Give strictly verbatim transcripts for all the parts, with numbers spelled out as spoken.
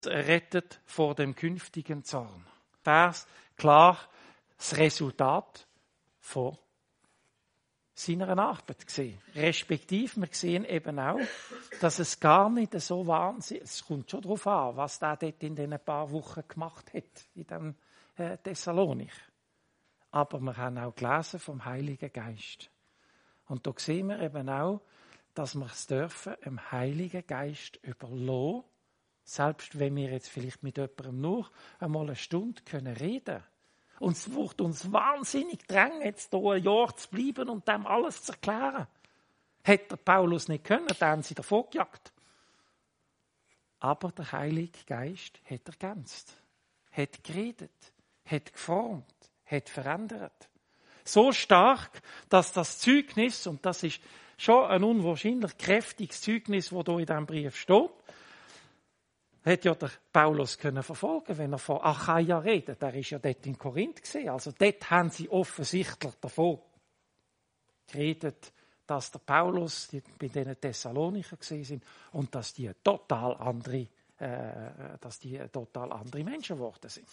rettet vor dem künftigen Zorn. Vers klar das Resultat von seiner Arbeit gesehen. Respektiv, wir sehen eben auch, dass es gar nicht so wahnsinnig, es kommt schon darauf an, was der dort in diesen paar Wochen gemacht hat, in dem äh, Thessalonik. Aber wir haben auch gelesen vom Heiligen Geist. Und da sehen wir eben auch, dass wir es dürfen, dem Heiligen Geist überlassen, selbst wenn wir jetzt vielleicht mit jemandem nur einmal eine Stunde können reden. Und es wird uns wahnsinnig drängen, jetzt hier ein Jahr zu bleiben und dem alles zu erklären. Hätte der Paulus nicht können, dann haben sie davon gejagt. Aber der Heilige Geist hat ergänzt, hat geredet, hat geformt, hat verändert. So stark, dass das Zeugnis, und das ist schon ein unwahrscheinlich kräftiges Zeugnis, das hier in diesem Brief steht, hat ja der Paulus können verfolgen, wenn er von Achaia redet. Er war ja dort in Korinth gewesen. Also dort haben sie offensichtlich davon geredet, dass der Paulus die, bei den Thessalonicher gewesen sind und dass die total andere, äh, dass die total andere Menschen geworden sind.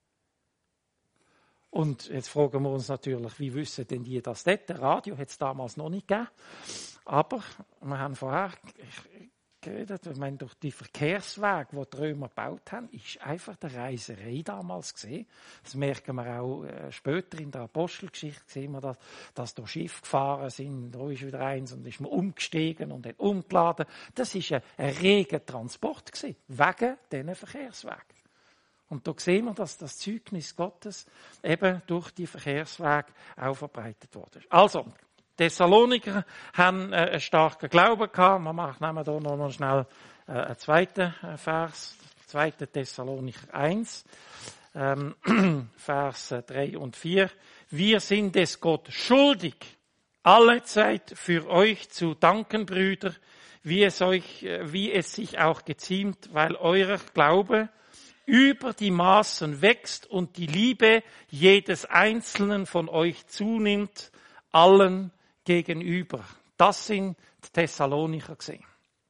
Und jetzt fragen wir uns natürlich, wie wissen denn die das dort? Der Radio hat es damals noch nicht gegeben. Aber wir haben vorher geredet, ich meine, durch die Verkehrswege, die die Römer gebaut haben, ist einfach die Reiserei damals gesehen. Das merken wir auch äh, später in der Apostelgeschichte, sehen wir, dass, dass da Schiffe gefahren sind, da ist wieder eins und ist man umgestiegen und dann umgeladen. Das ist ein, ein reger Transport gewesen, wegen diesen Verkehrswegen. Und da sehen wir, dass das Zeugnis Gottes eben durch die Verkehrswege auch verbreitet wurde. Also, Thessaloniker haben äh, einen starken Glauben gehabt. Wir machen nehmen hier noch schnell äh, einen zweiten äh, Vers, zweiten Thessalonicher eins, ähm, Vers drei und vier. Wir sind es Gott schuldig, allezeit für euch zu danken, Brüder, wie es euch, äh, wie es sich auch geziemt, weil euer Glaube über die Maßen wächst und die Liebe jedes Einzelnen von euch zunimmt, allen gegenüber. Das sind die Thessalonicher gewesen.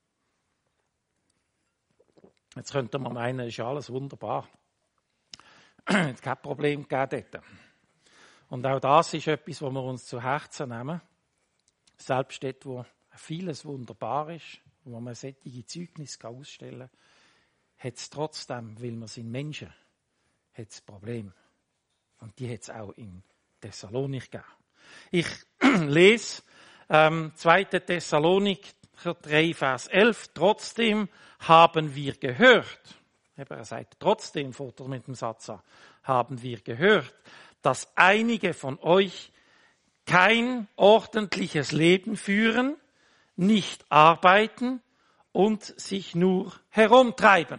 Jetzt könnte man meinen, ist ja alles wunderbar. Es kein Problem gegeben dort. Und auch das ist etwas, was wir uns zu Herzen nehmen. Selbst dort, wo vieles wunderbar ist, wo man solche Zeugnisse ausstellen kann, hat es trotzdem, weil wir sind Menschen, hat es Probleme. Und die hat es auch in Thessalonik gegeben. Ich lese ähm, zweite Thessalonicher drei, Vers elf. Trotzdem haben wir gehört, er sagt trotzdem, fährt er mit dem Satz an, haben wir gehört, dass einige von euch kein ordentliches Leben führen, nicht arbeiten und sich nur herumtreiben.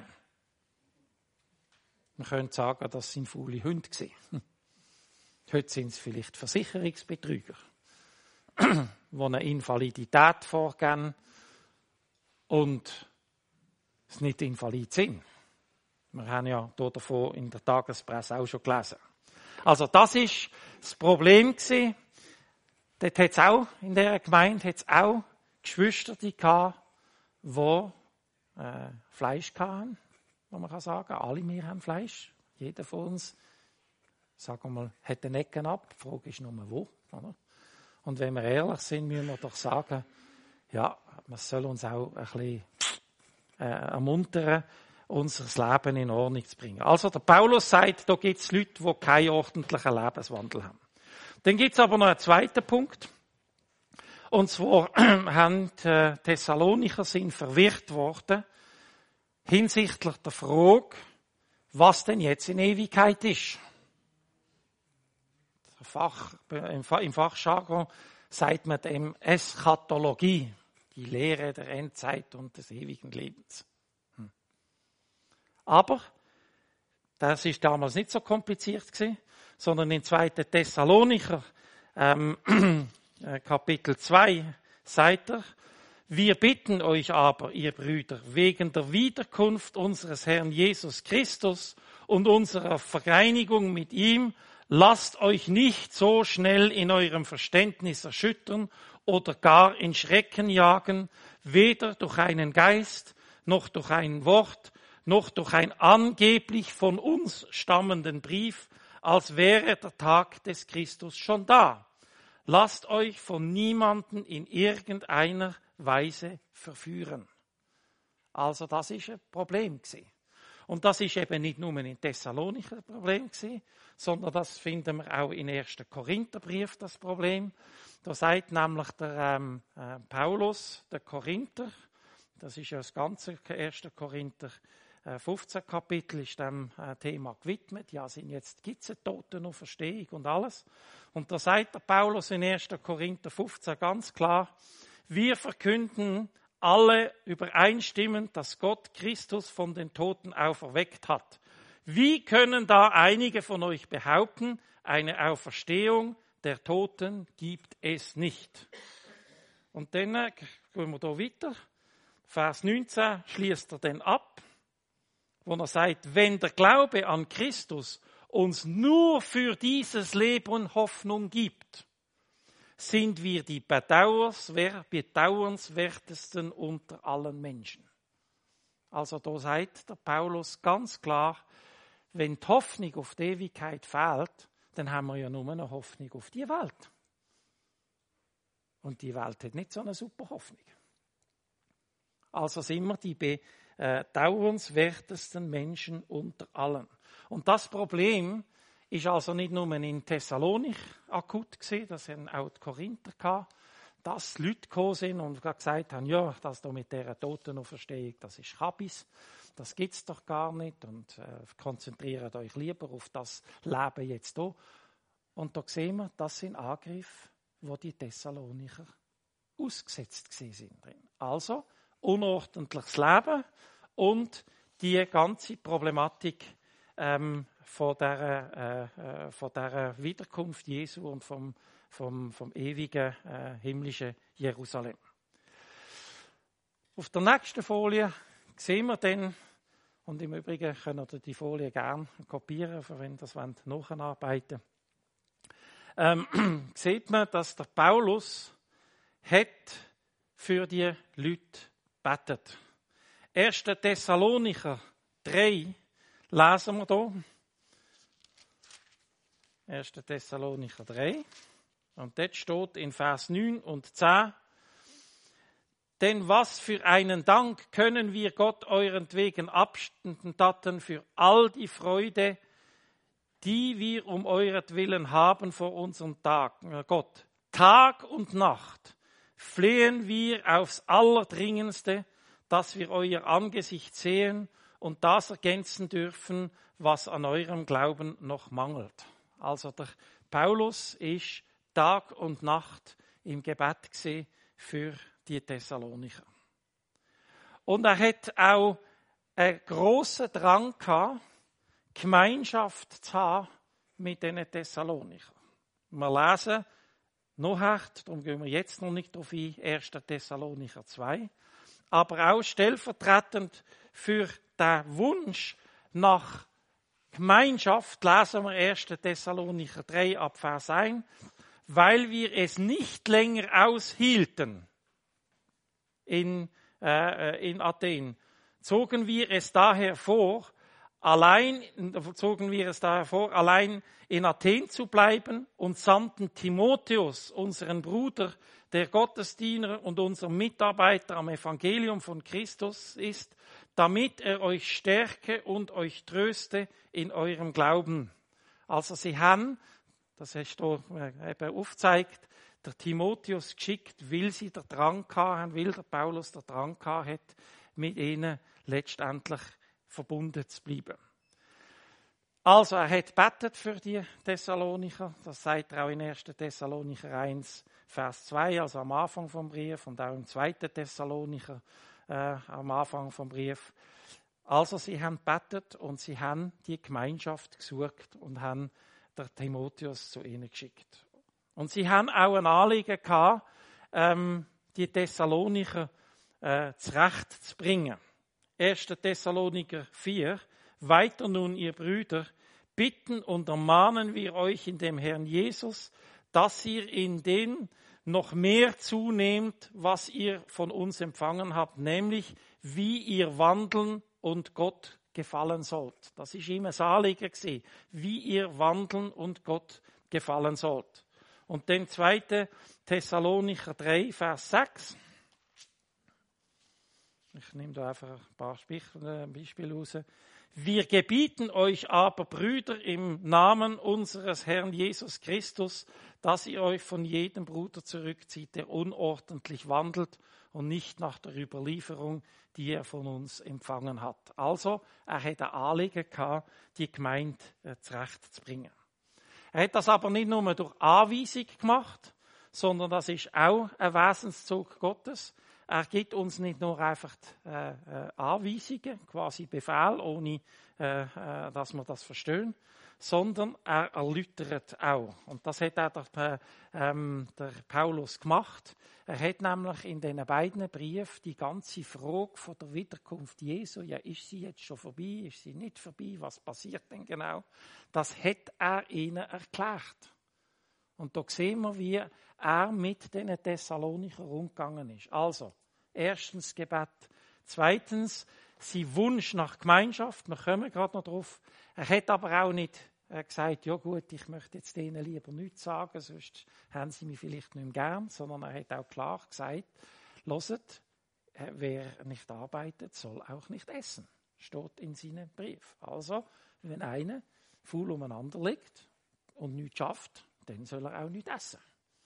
Man könnte sagen, das sind faule Hunde gewesen. Heute sind es vielleicht Versicherungsbetrüger, die eine Invalidität vorgeben und es nicht invalid sind. Wir haben ja davon in der Tagespresse auch schon gelesen. Also das ist das Problem gewesen. Dort hat es auch, in dieser Gemeinde hat es auch Geschwister gehabt, die äh, Fleisch hatten, was man kann sagen. Alle wir haben Fleisch. Jeder von uns, sagen wir mal, hat den Ecken ab. Die Frage ist nur, wo. Oder? Und wenn wir ehrlich sind, müssen wir doch sagen, ja, man soll uns auch ein bisschen äh, ermuntern, unser Leben in Ordnung zu bringen. Also der Paulus sagt, da gibt es Leute, die keinen ordentlichen Lebenswandel haben. Dann gibt es aber noch einen zweiten Punkt. Und zwar haben die Thessalonicher sind verwirrt worden hinsichtlich der Frage, was denn jetzt in Ewigkeit ist. Fach, im Fachjargon sagt man dem Eschatologie, die Lehre der Endzeit und des ewigen Lebens. Hm. Aber das ist damals nicht so kompliziert gewesen, sondern in zweiten Thessalonicher ähm, Kapitel zwei sagt er, wir bitten euch aber, ihr Brüder, wegen der Wiederkunft unseres Herrn Jesus Christus und unserer Vereinigung mit ihm, lasst euch nicht so schnell in eurem Verständnis erschüttern oder gar in Schrecken jagen, weder durch einen Geist, noch durch ein Wort, noch durch einen angeblich von uns stammenden Brief, als wäre der Tag des Christus schon da. Lasst euch von niemandem in irgendeiner Weise verführen. Also das ist ein Problem gewesen. Und das ist eben nicht nur in Thessalonicher ein Problem gewesen, sondern das finden wir auch in ersten Korintherbrief das Problem. Da sagt nämlich der ähm, äh, Paulus, der Korinther, das ist ja das ganze ersten Korinther äh, fünfzehn Kapitel, ist dem äh, Thema gewidmet. Ja, sind jetzt gibt's eine Totenauferstehung und alles. Und da sagt der Paulus in ersten Korinther fünfzehn ganz klar: Wir verkünden alle übereinstimmend, dass Gott Christus von den Toten auferweckt hat. Wie können da einige von euch behaupten, eine Auferstehung der Toten gibt es nicht? Und dann äh, gehen wir da weiter. Vers neunzehn schließt er dann ab, wo er sagt, wenn der Glaube an Christus uns nur für dieses Leben Hoffnung gibt, sind wir die bedauernswertesten unter allen Menschen. Also da sagt der Paulus ganz klar, wenn die Hoffnung auf die Ewigkeit fehlt, dann haben wir ja nur eine Hoffnung auf die Welt. Und die Welt hat nicht so eine super Hoffnung. Also sind wir die bedauernswertesten Menschen unter allen. Und das Problem ist also nicht nur in Thessalonich akut gewesen, das haben auch die Korinther gehabt, dass Leute gekommen sind und gesagt haben, ja, das da mit dieser Totenauferstehung, das ist Kabis, das gibt's doch gar nicht und äh, konzentriert euch lieber auf das Leben jetzt hier. Und da sehen wir, das sind Angriffe, wo die Thessalonicher ausgesetzt gewesen sind drin. Also unordentliches Leben und die ganze Problematik ähm, von der, äh, von der Wiederkunft Jesu und vom, vom, vom ewigen äh, himmlischen Jerusalem. Auf der nächsten Folie sehen wir dann, und im Übrigen könnt ihr die Folie gerne kopieren, wenn ihr das nacharbeiten wollt, ähm, sieht man, dass der Paulus hat für die Leute betet. erster Thessalonicher drei lesen wir hier. erster Thessalonicher drei. Und dort steht in Vers neun und zehn: Denn was für einen Dank können wir Gott eurentwegen abstatten für all die Freude, die wir um euretwillen haben vor unserem Tag, Gott. Tag und Nacht flehen wir aufs Allerdringendste, dass wir euer Angesicht sehen und das ergänzen dürfen, was an eurem Glauben noch mangelt. Also der Paulus ist Tag und Nacht im Gebet gesehen für die Thessalonicher. Und er hat auch einen grossen Drang gehabt, Gemeinschaft zu haben mit den Thessalonichern. Wir lesen nachher, darum gehen wir jetzt noch nicht auf ein, erster Thessalonicher zwei, aber auch stellvertretend für den Wunsch nach Gemeinschaft lesen wir erster Thessalonicher drei ab Vers eins, weil wir es nicht länger aushielten in, äh, in Athen, zogen wir es daher vor, allein, zogen wir es daher vor, allein in Athen zu bleiben und sandten Timotheus, unseren Bruder, der Gottesdiener und unser Mitarbeiter am Evangelium von Christus ist, damit er euch stärke und euch tröste in eurem Glauben. Also sie haben, das hast du eben aufgezeigt, der Timotheus geschickt, weil sie der Drang haben, weil der Paulus der Drang hat, mit ihnen letztendlich verbunden zu bleiben. Also er hat betet für die Thessalonicher, das sagt er auch in erster Thessalonicher eins, Vers zwei, also am Anfang vom Brief, und auch im zweiten Thessalonicher äh, am Anfang vom Brief. Also sie haben betet und sie haben die Gemeinschaft gesucht und haben der Timotheus zu ihnen geschickt. Und sie haben auch ein Anliegen gehabt, ähm, die Thessalonicher äh, zurechtzubringen. erster Thessalonicher vier, weiter nun, ihr Brüder, bitten und ermahnen wir euch in dem Herrn Jesus, dass ihr in den noch mehr zunehmt, was ihr von uns empfangen habt, nämlich wie ihr wandeln und Gott gefallen sollt. Das ist ihm ein Anliegen gewesen, wie ihr wandeln und Gott gefallen sollt. Und dann zweite Thessalonicher drei, Vers sechs. Ich nehme da einfach ein paar Beispiele raus. Wir gebieten euch aber, Brüder, im Namen unseres Herrn Jesus Christus, dass ihr euch von jedem Bruder zurückzieht, der unordentlich wandelt und nicht nach der Überlieferung, die er von uns empfangen hat. Also, er hat ein Anliegen gehabt, die Gemeinde zurechtzubringen. Er hat das aber nicht nur durch Anweisung gemacht, sondern das ist auch ein Wesenszug Gottes. Er gibt uns nicht nur einfach äh, äh, Anweisungen, quasi Befehl, ohne äh, äh, dass wir das verstehen, sondern er erläutert auch. Und das hat auch der, ähm, der Paulus gemacht. Er hat nämlich in den beiden Briefen die ganze Frage von der Wiederkunft Jesu, ja, ist sie jetzt schon vorbei, ist sie nicht vorbei, was passiert denn genau? Das hat er ihnen erklärt. Und da sehen wir, wie er mit den Thessalonicher umgegangen ist. Also, erstens Gebet. Zweitens, sein Wunsch nach Gemeinschaft. Wir kommen gerade noch drauf. Er hat aber auch nicht äh, gesagt, ja gut, ich möchte jetzt denen lieber nichts sagen, sonst haben sie mich vielleicht nicht mehr gern. Sondern er hat auch klar gesagt, hört, äh, wer nicht arbeitet, soll auch nicht essen. Steht in seinem Brief. Also, wenn einer faul umeinander liegt und nichts schafft, dann soll er auch nicht essen.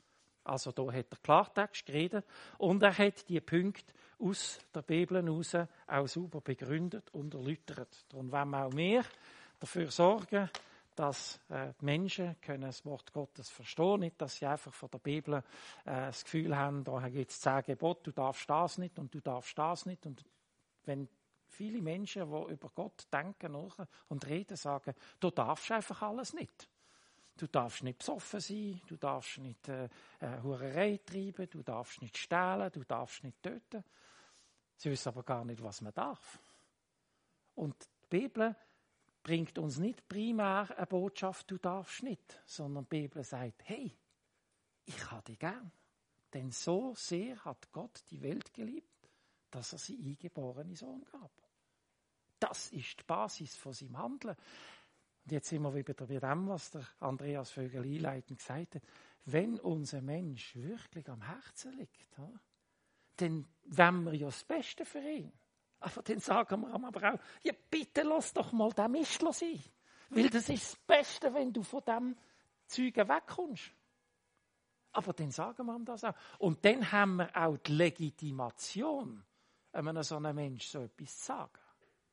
Also da hat er Klartext geredet und er hat die Punkte aus der Bibel heraus auch sauber begründet und erläutert. Darum wollen wir auch mehr dafür sorgen, dass äh, die Menschen können das Wort Gottes verstehen, nicht, dass sie einfach von der Bibel äh, das Gefühl haben, da gibt es zehn Gebote, du darfst das nicht und du darfst das nicht. Und wenn viele Menschen, die über Gott denken und reden, sagen, du darfst einfach alles nicht. Du darfst nicht besoffen sein, du darfst nicht äh, äh, Hurerei treiben, du darfst nicht stehlen, du darfst nicht töten. Sie wissen aber gar nicht, was man darf. Und die Bibel bringt uns nicht primär eine Botschaft, du darfst nicht, sondern die Bibel sagt, hey, ich habe dich gern. Denn so sehr hat Gott die Welt geliebt, dass er sie eingeborene Sohn gab. Das ist die Basis von seinem Handeln. Und jetzt sind wir wieder bei dem, was der Andreas Vögel einleitend gesagt hat. Wenn unser Mensch wirklich am Herzen liegt, dann wollen wir ja das Beste für ihn. Aber dann sagen wir aber auch, ja bitte lass doch mal den Mist sein. Weil das ist das Beste, wenn du von dem Zeugen wegkommst. Aber dann sagen wir ihm das auch. Und dann haben wir auch die Legitimation, einem so einem Mensch so etwas zu sagen.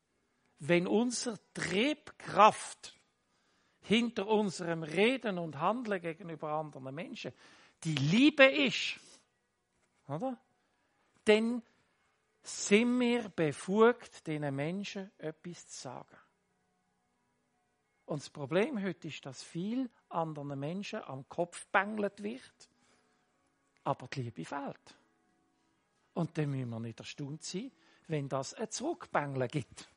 Wenn unsere Triebkraft hinter unserem Reden und Handeln gegenüber anderen Menschen die Liebe ist, oder? Dann sind wir befugt, diesen Menschen etwas zu sagen. Und das Problem heute ist, dass viel anderen Menschen am Kopf bängelt wird, aber die Liebe fehlt. Und dann müssen wir nicht erstaunt sein, wenn das ein Zurückbängeln gibt.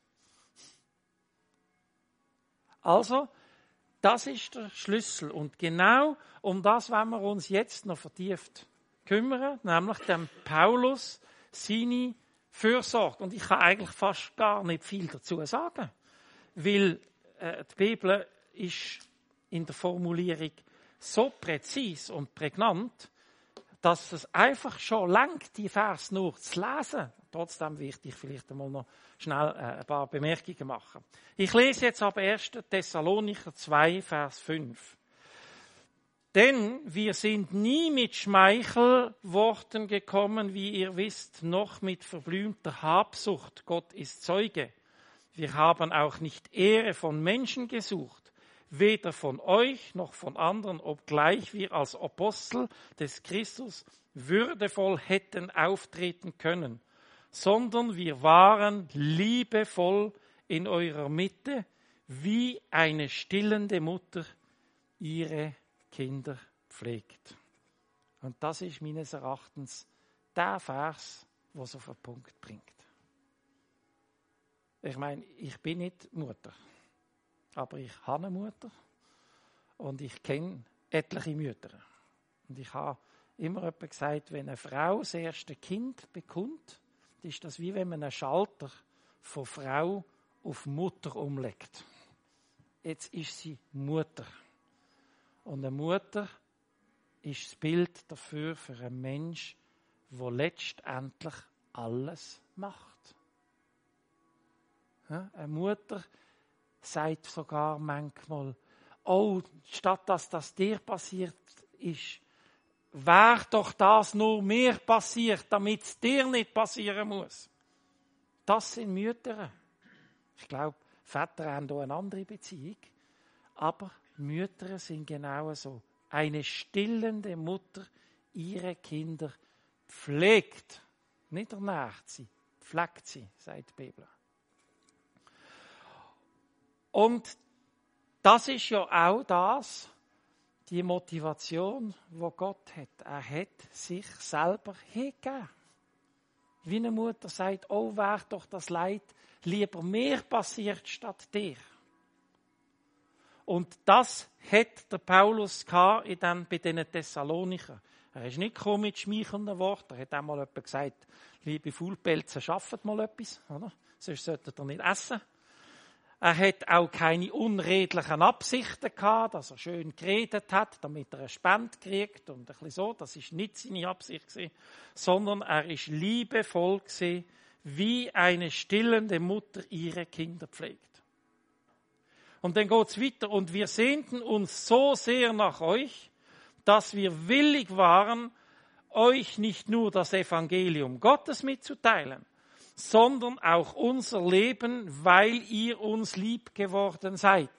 Also, das ist der Schlüssel. Und genau um das wollen wir uns jetzt noch vertieft kümmern, nämlich dem Paulus seine Fürsorge. Und ich kann eigentlich fast gar nicht viel dazu sagen, weil äh, die Bibel ist in der Formulierung so präzise und prägnant, dass es einfach schon langt, die Vers nur zu lesen. Trotzdem wichtig, vielleicht einmal noch schnell äh, ein paar Bemerkungen machen. Ich lese jetzt aber erst Thessalonicher zwei, Vers fünf. Denn wir sind nie mit Schmeichelworten gekommen, wie ihr wisst, noch mit verblümter Habsucht. Gott ist Zeuge. Wir haben auch nicht Ehre von Menschen gesucht, weder von euch noch von anderen, obgleich wir als Apostel des Christus würdevoll hätten auftreten können, sondern wir waren liebevoll in eurer Mitte, wie eine stillende Mutter ihre Kinder pflegt. Und das ist meines Erachtens der Vers, der es auf den Punkt bringt. Ich meine, ich bin nicht Mutter, aber ich habe eine Mutter und ich kenne etliche Mütter. Und ich habe immer jemand gesagt, wenn eine Frau das erste Kind bekommt, ist das wie wenn man einen Schalter von Frau auf Mutter umlegt. Jetzt ist sie Mutter. Und eine Mutter ist das Bild dafür für einen Mensch, der letztendlich alles macht. Ja, eine Mutter sagt sogar manchmal, oh, statt dass das dir passiert ist, wäre doch das nur mir passiert, damit es dir nicht passieren muss. Das sind Mütter. Ich glaube, Väter haben hier eine andere Beziehung, aber Mütter sind genau so. Eine stillende Mutter ihre Kinder pflegt, nicht ernährt sie, pflegt sie, sagt die Bibel. Und das ist ja auch das, die Motivation, die Gott hat. Er hat sich selber hingegeben. Wie eine Mutter sagt, oh, wäre doch das Leid lieber mir passiert statt dir. Und das hat der Paulus in den, bei den Thessalonicher. Er ist nicht gekommen mit schmeichelnden Worten. Er hat einmal jemand gesagt, liebe Faulpelze, schafft mal etwas, oder? Sonst solltet ihr nicht essen. Er hat auch keine unredlichen Absichten gehabt, dass er schön geredet hat, damit er eine Spende kriegt und ein bisschen so. Das ist nicht seine Absicht gewesen, sondern er ist liebevoll gewesen, wie eine stillende Mutter ihre Kinder pflegt. Und dann geht's weiter. Und wir sehnten uns so sehr nach euch, dass wir willig waren, euch nicht nur das Evangelium Gottes mitzuteilen, sondern auch unser Leben, weil ihr uns lieb geworden seid.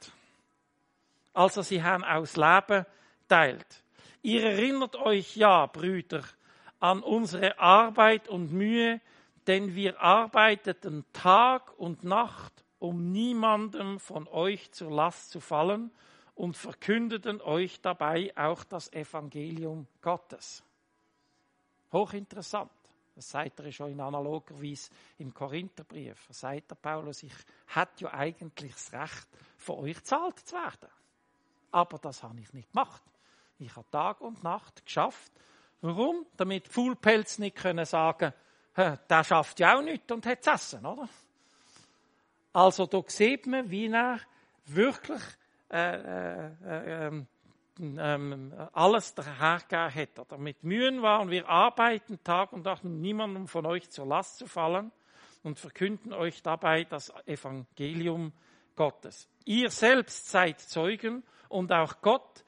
Also sie haben auch das Leben teilt. Ihr erinnert euch ja, Brüder, an unsere Arbeit und Mühe, denn wir arbeiteten Tag und Nacht, um niemandem von euch zur Last zu fallen und verkündeten euch dabei auch das Evangelium Gottes. Hochinteressant. Das sagt er schon in analoger Weise im Korintherbrief. Da sagt der Paulus, ich hätte ja eigentlich das Recht, von euch gezahlt zu werden. Aber das habe ich nicht gemacht. Ich habe Tag und Nacht geschafft. Warum? Damit die Faulpelze nicht können sagen, der schafft ja auch nichts und hat zu essen, oder? Also da sieht man, wie er wirklich äh, äh, äh, ähm, alles dahergegeben hat. Oder mit Mühen waren wir arbeiten Tag und Nacht, um niemandem von euch zur Last zu fallen und verkünden euch dabei das Evangelium Gottes. Ihr selbst seid Zeugen und auch Gott,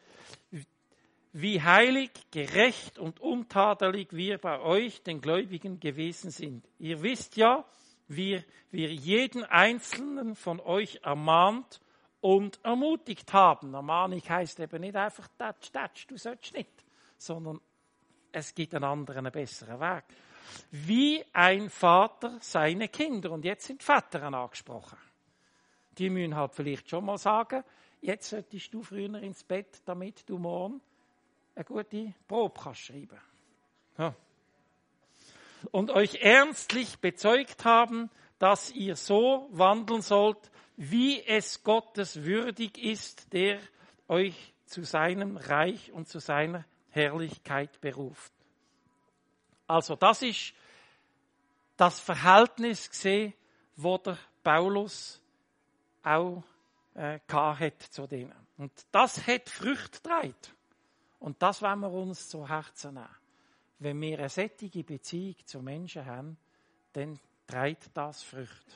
wie heilig, gerecht und untadelig wir bei euch, den Gläubigen, gewesen sind. Ihr wisst ja, wie wir jeden Einzelnen von euch ermahnt und ermutigt haben. Ermahnung heisst eben nicht einfach, tatsch, tatsch, du sollst nicht, sondern es gibt einen anderen, einen besseren Weg. Wie ein Vater seine Kinder. Und jetzt sind Väter angesprochen. Die müssen halt vielleicht schon mal sagen, jetzt solltest du früher ins Bett, damit du morgen eine gute Probe kannst schreiben. Ja. Und euch ernstlich bezeugt haben, dass ihr so wandeln sollt, wie es Gottes würdig ist, der euch zu seinem Reich und zu seiner Herrlichkeit beruft. Also das ist das Verhältnis gesehen, wo der Paulus auch äh, hat zu denen. Und das hat Früchte getragen. Und das wollen wir uns zu Herzen nehmen. Wenn wir eine sättige Beziehung zu Menschen haben, dann trägt das Früchte.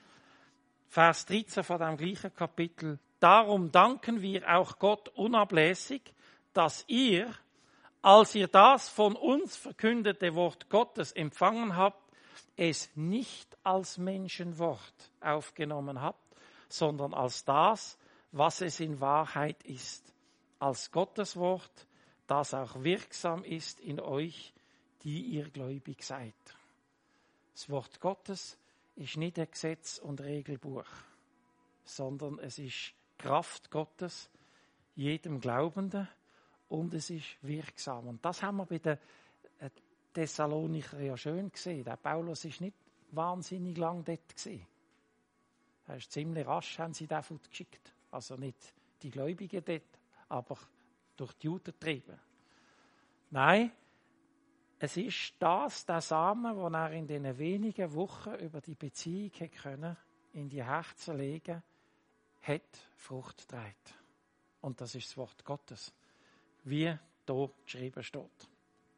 Vers dreizehn von dem gleichen Kapitel. Darum danken wir auch Gott unablässig, dass ihr, als ihr das von uns verkündete Wort Gottes empfangen habt, es nicht als Menschenwort aufgenommen habt, sondern als das, was es in Wahrheit ist, als Gottes Wort, das auch wirksam ist in euch, die ihr gläubig seid. Das Wort Gottes ist nicht ein Gesetz und Regelbuch, sondern es ist Kraft Gottes, jedem Glaubenden, und es ist wirksam. Und das haben wir bei den Thessalonicher ja schön gesehen. Der Paulus ist nicht wahnsinnig lang dort gewesen. Er ist ziemlich rasch, haben sie den geschickt. Also nicht die Gläubigen dort, aber durch die Juden getrieben. Nein, es ist das, der Samen, den er in diesen wenigen Wochen über die Beziehung können, in die Herzen legen, hat Frucht getragen. Und das ist das Wort Gottes, wie hier geschrieben steht.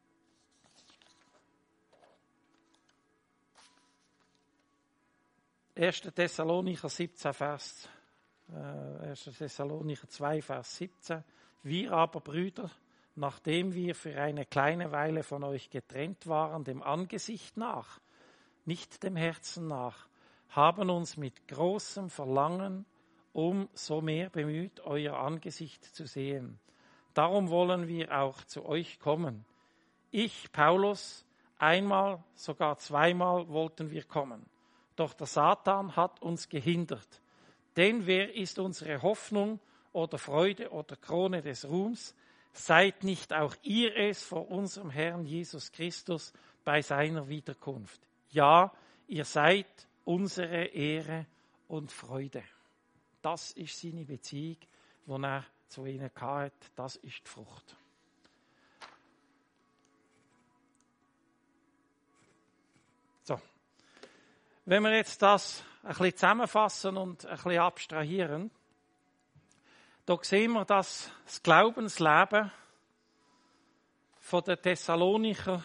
erster Thessalonicher siebzehn, Vers, äh, erster Thessalonicher zwei, Vers siebzehn. Wir aber, Brüder, nachdem wir für eine kleine Weile von euch getrennt waren, dem Angesicht nach, nicht dem Herzen nach, haben uns mit großem Verlangen umso mehr bemüht, euer Angesicht zu sehen. Darum wollen wir auch zu euch kommen. Ich, Paulus, einmal, sogar zweimal wollten wir kommen. Doch der Satan hat uns gehindert. Denn wer ist unsere Hoffnung oder Freude oder Krone des Ruhms? Seid nicht auch ihr es vor unserem Herrn Jesus Christus bei seiner Wiederkunft. Ja, ihr seid unsere Ehre und Freude. Das ist seine Beziehung, die er zu ihnen hatte. Das ist die Frucht. So. Wenn wir jetzt das ein bisschen zusammenfassen und ein bisschen abstrahieren, da sehen wir, dass das Glaubensleben von den Thessalonicher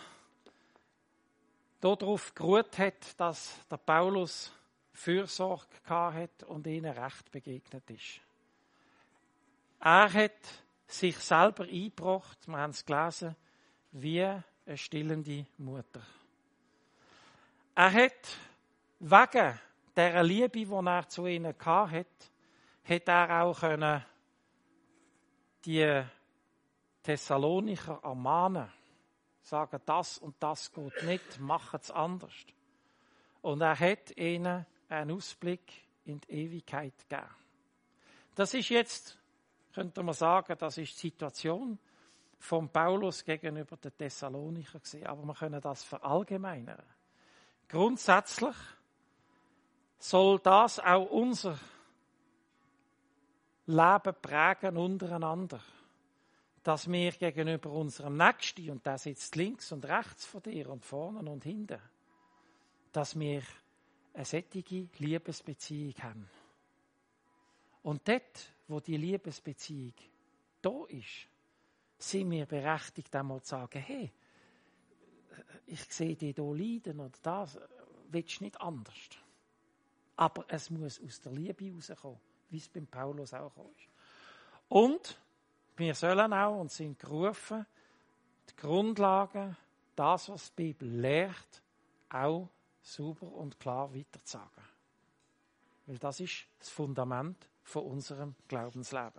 darauf geruht hat, dass der Paulus Fürsorge hat und ihnen recht begegnet ist. Er hat sich selber eingebracht, wir haben es gelesen, wie eine stillende Mutter. Er hat wegen dieser Liebe, die er zu ihnen hatte, hat er auch können die Thessalonicher ermahnen, sagen, das und das geht nicht, macht es anders. Und er hat ihnen einen Ausblick in die Ewigkeit gegeben. Das ist jetzt, könnte man sagen, das ist die Situation von Paulus gegenüber den Thessalonicher gewesen. Aber wir können das verallgemeinern. Grundsätzlich soll das auch unser Leben prägen untereinander. Dass wir gegenüber unserem Nächsten, und der sitzt links und rechts von dir und vorne und hinten, dass wir eine solche Liebesbeziehung haben. Und dort, wo die Liebesbeziehung da ist, sind wir berechtigt, einmal zu sagen, hey, ich sehe dich hier leiden oder das, willst du nicht anders. Aber es muss aus der Liebe rauskommen, wie es beim Paulus auch ist. Und wir sollen auch und sind gerufen, die Grundlagen, das, was die Bibel lehrt, auch sauber und klar weiterzusagen. Weil das ist das Fundament von unserem Glaubensleben.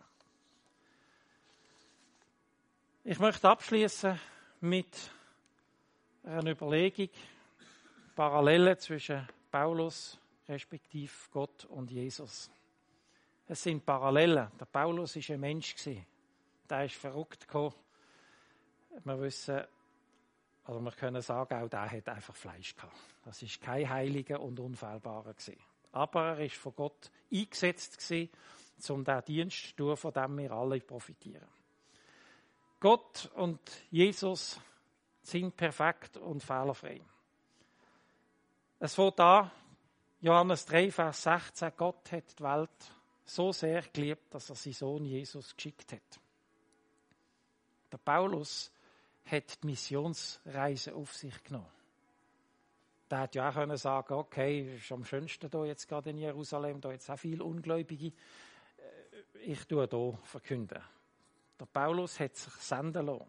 Ich möchte abschließen mit einer Überlegung, Parallelen zwischen Paulus respektive Gott und Jesus. Es sind Parallelen. Der Paulus war ein Mensch. Der ist verrückt gekommen. Wir wissen, oder wir können sagen, auch der hat einfach Fleisch gehabt. Das ist kein Heiliger und Unfehlbarer gewesen. Aber er ist von Gott eingesetzt gewesen, um den Dienst zu tun, von dem wir alle profitieren. Gott und Jesus sind perfekt und fehlerfrei. Es fängt an, Johannes drei, Vers sechzehn, Gott hat die Welt so sehr geliebt, dass er seinen Sohn Jesus geschickt hat. Der Paulus hat die Missionsreise auf sich genommen. Der hätte ja auch können sagen, okay, es ist am schönsten hier jetzt gerade in Jerusalem, da jetzt auch viele Ungläubige. Ich tue hier verkünden. Der Paulus hat sich senden lassen.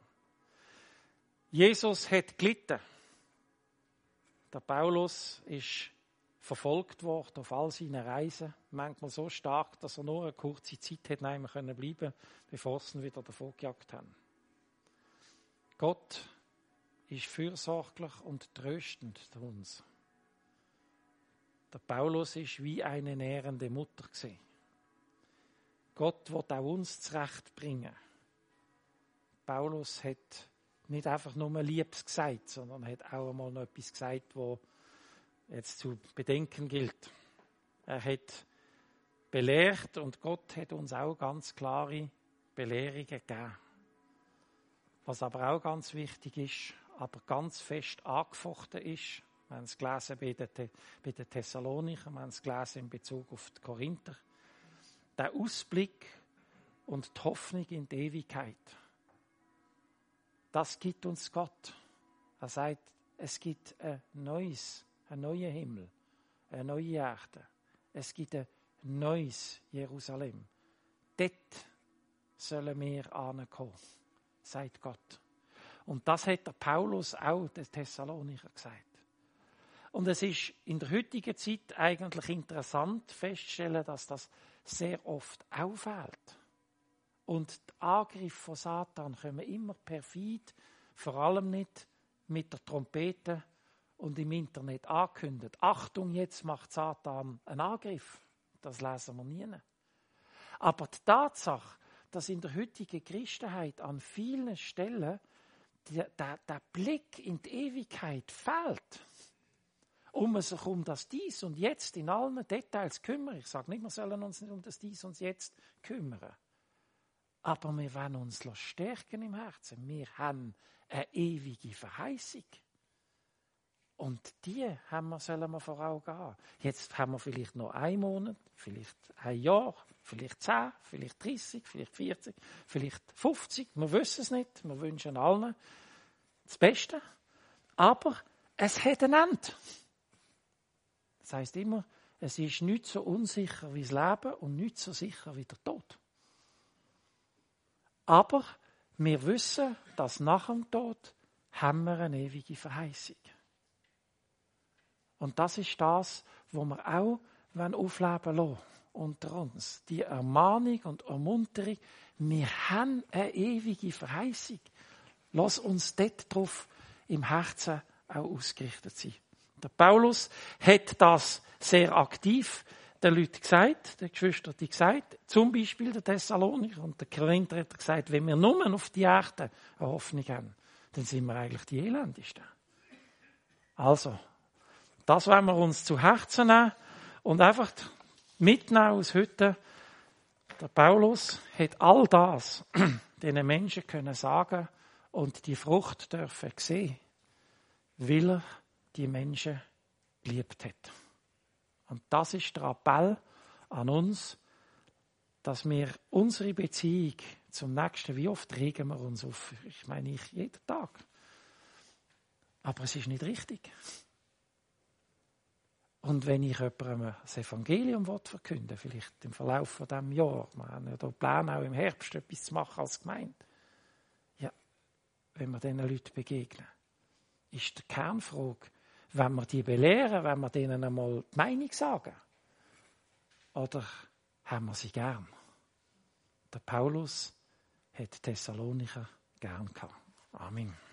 Jesus hat gelitten. Der Paulus ist verfolgt worden auf all seinen Reisen. Manchmal so stark, dass er nur eine kurze Zeit hat bleiben können, bevor sie ihn wieder davon gejagt haben. Gott ist fürsorglich und tröstend zu uns. Der Paulus ist wie eine nährende Mutter gewesen. Gott will auch uns zurechtbringen. Paulus hat nicht einfach nur Liebes gesagt, sondern hat auch einmal noch etwas gesagt, was jetzt zu bedenken gilt. Er hat belehrt und Gott hat uns auch ganz klare Belehrungen gegeben. Was aber auch ganz wichtig ist, aber ganz fest angefochten ist. Wir haben es gelesen bei den, bei den Thessalonicher, wir haben es gelesen in Bezug auf die Korinther. Der Ausblick und die Hoffnung in die Ewigkeit, das gibt uns Gott. Er sagt, es gibt ein neues, einen neuen Himmel, eine neue Erde. Es gibt ein neues Jerusalem. Dort sollen wir ankommen, sagt Gott. Und das hat der Paulus auch den Thessalonicher gesagt. Und es ist in der heutigen Zeit eigentlich interessant festzustellen, dass das sehr oft auffällt. Und die Angriffe von Satan kommen immer perfid, vor allem nicht mit der Trompete und im Internet angekündigt. Achtung, jetzt macht Satan einen Angriff. Das lesen wir nie. Aber die Tatsache, dass in der heutigen Christenheit an vielen Stellen der, der, der Blick in die Ewigkeit fehlt, um man sich um das Dies und Jetzt in allen Details kümmern. Ich sage nicht, wir sollen uns nicht um das Dies und Jetzt kümmern. Aber wir wollen uns stärken im Herzen. Wir haben eine ewige Verheißung. Und die haben wir, sollen wir vor Augen haben. Jetzt haben wir vielleicht noch einen Monat, vielleicht ein Jahr, vielleicht zehn, vielleicht dreißig, vielleicht vierzig, vielleicht fünfzig. Wir wissen es nicht. Wir wünschen allen das Beste. Aber es hat ein Ende. Das heisst immer, es ist nicht so unsicher wie das Leben und nicht so sicher wie der Tod. Aber wir wissen, dass nach dem Tod haben wir eine ewige Verheißung. Und das ist das, was wir auch aufleben lassen unter uns. Die Ermahnung und Ermunterung, wir haben eine ewige Verheißung. Lass uns dort drauf im Herzen auch ausgerichtet sein. Der Paulus hat das sehr aktiv den Leuten gesagt, den Geschwistern gesagt, zum Beispiel der Thessalonicher und der Korinther hat gesagt, wenn wir nur auf die Erde eine Hoffnung haben, dann sind wir eigentlich die Elendigsten. Also, das wollen wir uns zu Herzen nehmen und einfach mitnehmen aus heute. Der Paulus hat all das den Menschen können sagen und die Frucht dürfen sehen, weil er die Menschen geliebt hat. Und das ist der Appell an uns, dass wir unsere Beziehung zum Nächsten, wie oft regen wir uns auf? Ich meine, ich jeden Tag. Aber es ist nicht richtig. Und wenn ich jemandem das Evangelium verkünden will, vielleicht im Verlauf von diesem Jahr, wir haben ja da Pläne, auch im Herbst etwas zu machen als Gemeinde, ja, wenn wir diesen Leuten begegnen, ist die Kernfrage, wenn wir die belehren, wenn wir denen einmal die Meinung sagen, oder haben wir sie gern? Der Paulus hat Thessalonicher gern gehabt. Amen.